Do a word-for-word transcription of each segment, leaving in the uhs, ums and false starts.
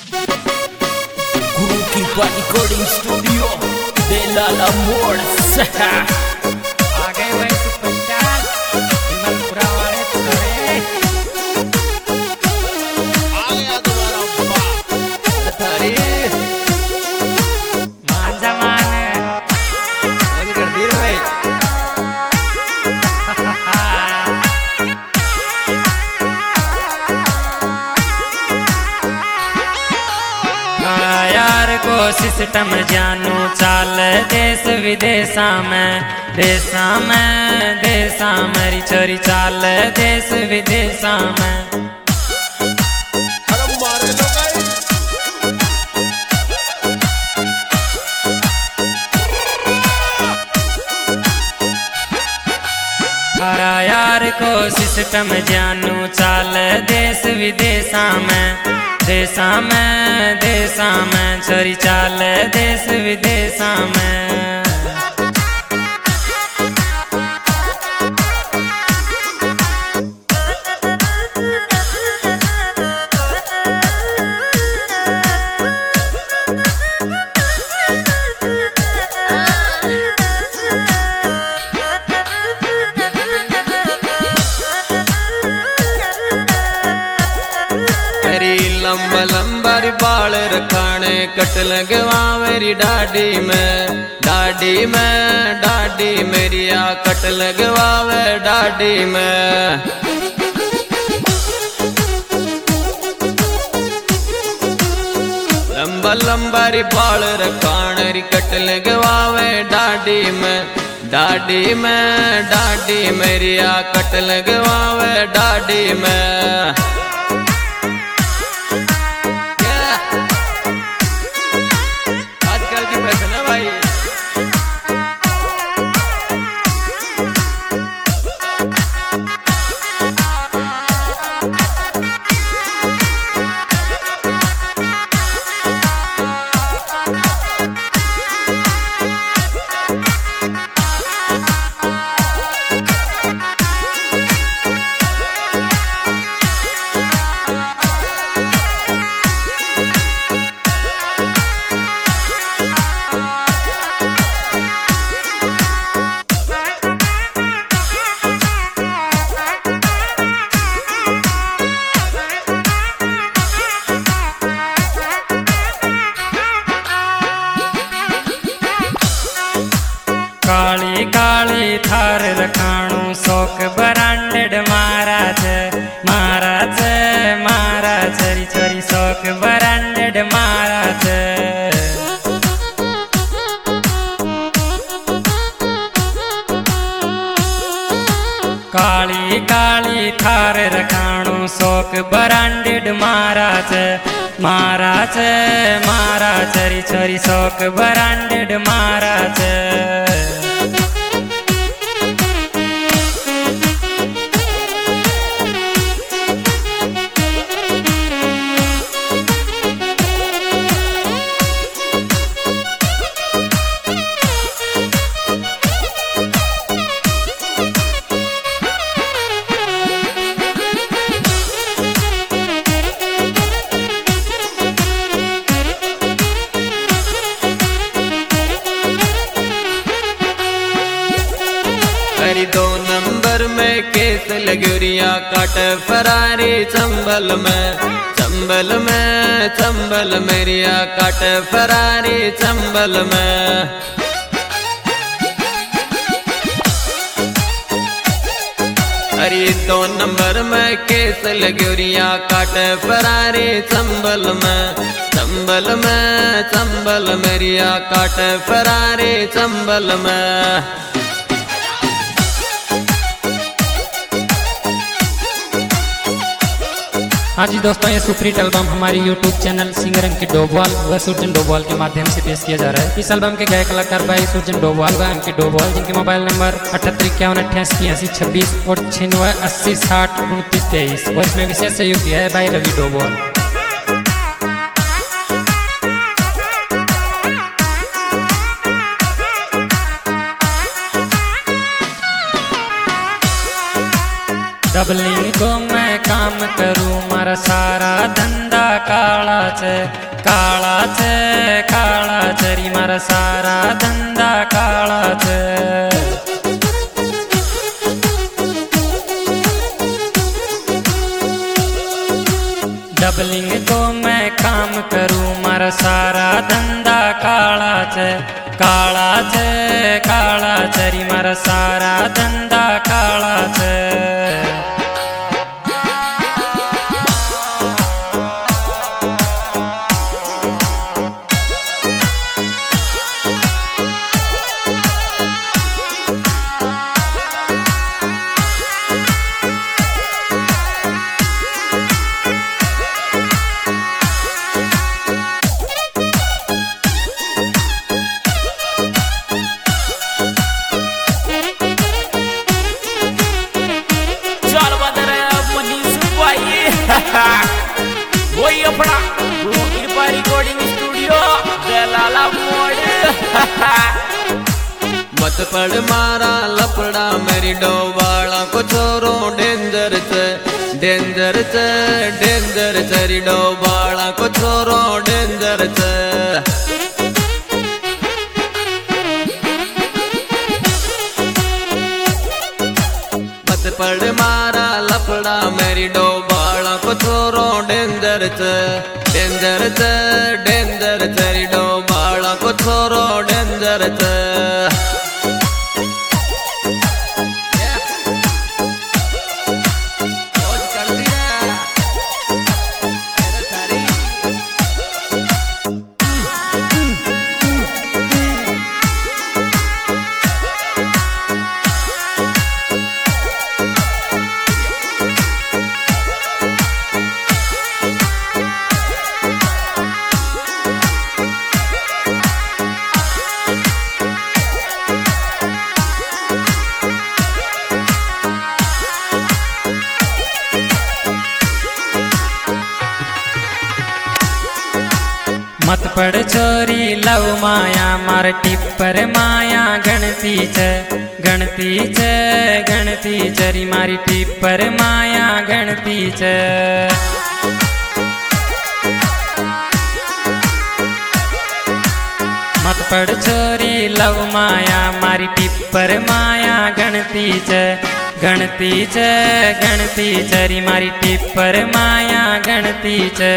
Guru Kripa Recording Studio Delal Awards. आगे वही superstar हिमलपुरा वाले तुम्हारे आ गया तुम्हारा बाप Tari मान जमान lagi kerdir भाई. यार को सिस्टम जानू चाल देश विदेशा में देशा में देशा मेरी छोरी चाल देश विदेशा में अरे मारे लो भाई हरा यार को सिस्टम जानू चाल देश विदेशा में देशा में देशा में छोरी चाल देश विदेशा में लंबा लंबा री बाल रखाने कट लगवा मेरी डाडी में डाडी में डाडी मेरी आ कट लगवा वे डाडी में लंबा लंबा री बाल रखाने री कट लगवा वे डाडी में डाडी में डाडी मेरी आ कट लगवा वे डाडी में काली काली थार रखाणू शौक ब्रांडेड महाराज महाराज महाराज री छोरी शौक ब्रांडेड महाराज काली काली थार रखाणू शौक ब्रांडेड महाराज महाराज महाराज री छोरी शौक ब्रांडेड महाराज दो नंबर में केस लगुरिया काट फरारी चंबल में चंबल में चंबल मेरिया काट फरारी चंबल में अरे दो नंबर में केस लगुरिया काट फरारी चंबल में चंबल में चंबल मेरिया काट फरारी चंबल में हाँ जी दोस्तों, ये सुप्रीट एल्बम हमारी YouTube channel singer Ankit Dobhal व सुरजन डोभाल के माध्यम से पेश किया जा रहा है। इस एल्बम के गायक कलाकार भाई सुरजन डोभाल व अंकित डोभाल, जिनके मोबाइल नंबर अठहत्तर इक्यावन अट्ठासी अस्सी छब्बीस और छिन्नवे अस्सी साठ उनतीस तेईस, और इसमें विशेष सहयोग किया है भाई रवि डोभाल। डबलिंग को मैं काम करूँ, मारा सारा धंधा काला छे काला छे काला छे री मारा सारा धंधा काला छे। डबलिंग को मैं काम करूं मारा सारा धंधा काला छे काला छे काला छे री मारा सारा धंधा काला छे। वही अपना कृपा रिकॉर्डिंग स्टूडियो दलाला मोड़। मत पड़ मारा लपड़ा मेरी डोबाला को छोरो डेंजर छे डेंजर छे डेंजर छे री डोबाला को छोरो डेंजर छे। मत पड़ मारा लपड़ा मेरी डोबाला को छोरो डेंजर छे डेंजर छे डेंजर छे री डोबाला को छोरो डेंजर छे। मत पड़ छोरी लव माया मार टिप्पर माया गणती छे गणती छे गणती छे मारी टिप्पर माया गणती छे। मत पड़ छोरी लव माया मारी टिप्पर माया गणती छे गणती छे गणती छे मारी टिप्पर माया गणती छे।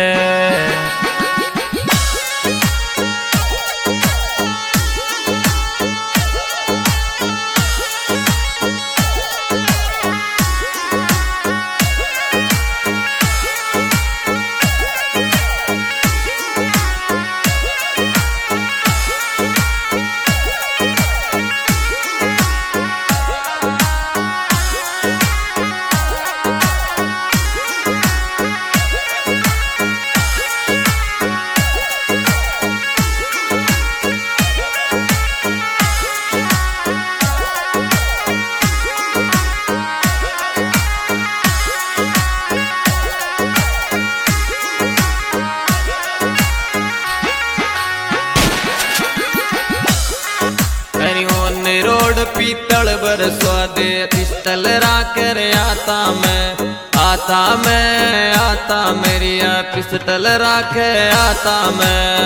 पीतल बरसवा दे पिस्तल राकर आता मैं आता मैं आता मेरी आ पिस्तल राखे आता मैं।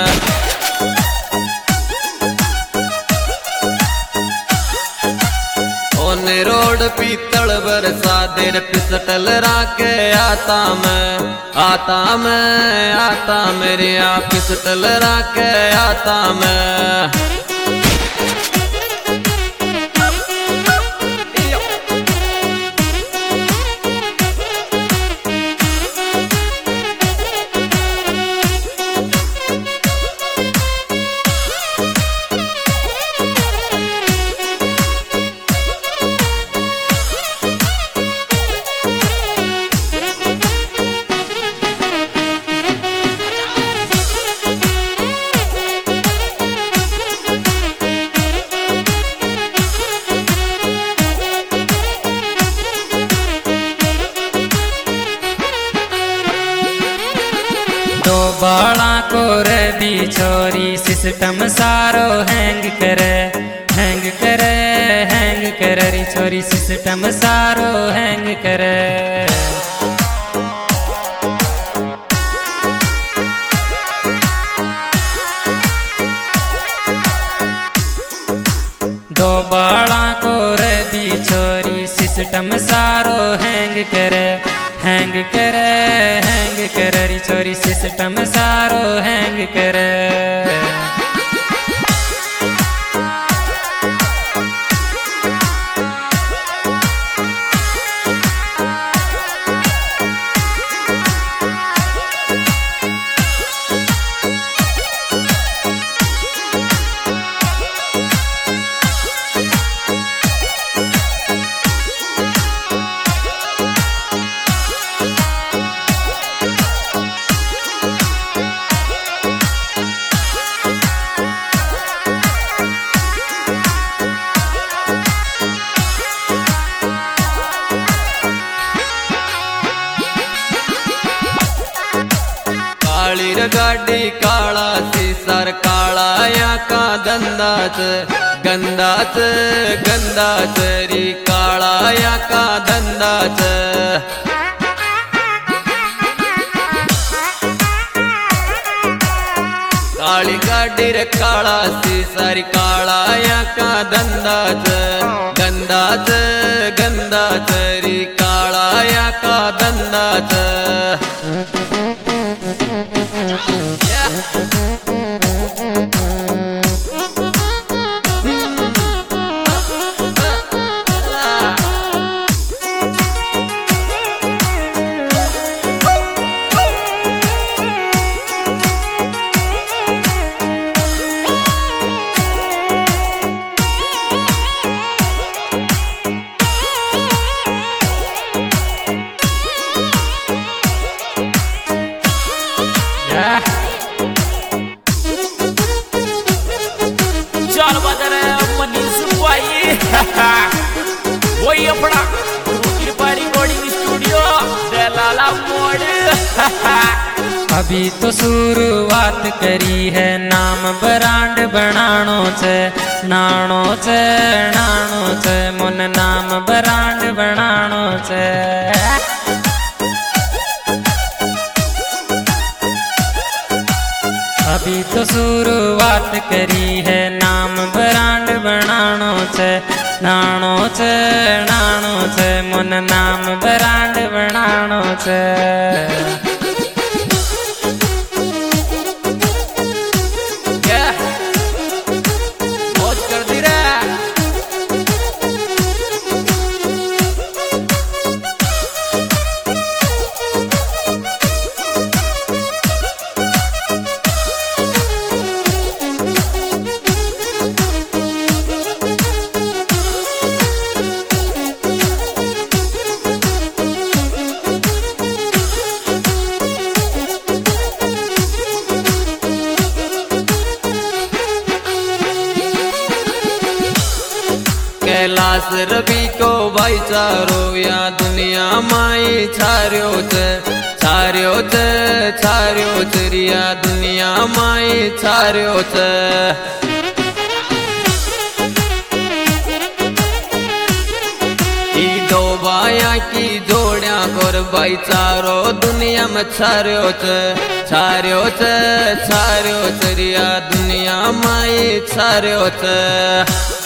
ओने रोड पीतल बरसा दे पिस्तल राखे आता मैं आता मैं आता मेरी आ पिस्तल राखे आता मैं। दो बाला को रे दी छोरी सिस्टम सारो हैंग करे हैंग करे हैंग करे री छोरी सिस्टम सारो हैंग करे। बाला को रे दी छोरी सिस्टम सारो हैंग करे हैंग करे हैंग करे री छोरी सिस्टम सारो हैंग करे। काळी र गाडी काळा सीसार काळा या का धंदाच गंधाच गंधाच री काळा या का धंदाच। काळी गाडी रे काळा सीसारी काळा या का धंदाच गंधाच गंधाच री काळा या का धंदाच। चल बदर मनीष भाई वही अपना कृपा रिकॉर्डिंग स्टूडियो दलाला मोड़। अभी तो शुरुआत करी है नाम ब्रांड बनानो छे नानो छे नानो छे मुन नाम ब्रांड बनानो छे। अभी तो शुरुआत करी है नाम ब्रांड बनानो छे नानो छे नानो छे मुन नाम ब्रांड बनानो छे। मौज कर दी रे। कैलाश रवि को भाईचारो या दुनिया माई छार्यो छे छार्यो छे छार्यो छे रिया दुनिया माई छार्यो छे। ई दो बाया की जोड़िया कर भाईचारो दुनिया में छार्यो छे छार्यो छे छार्यो छे रिया दुनिया माई छार्यो छे।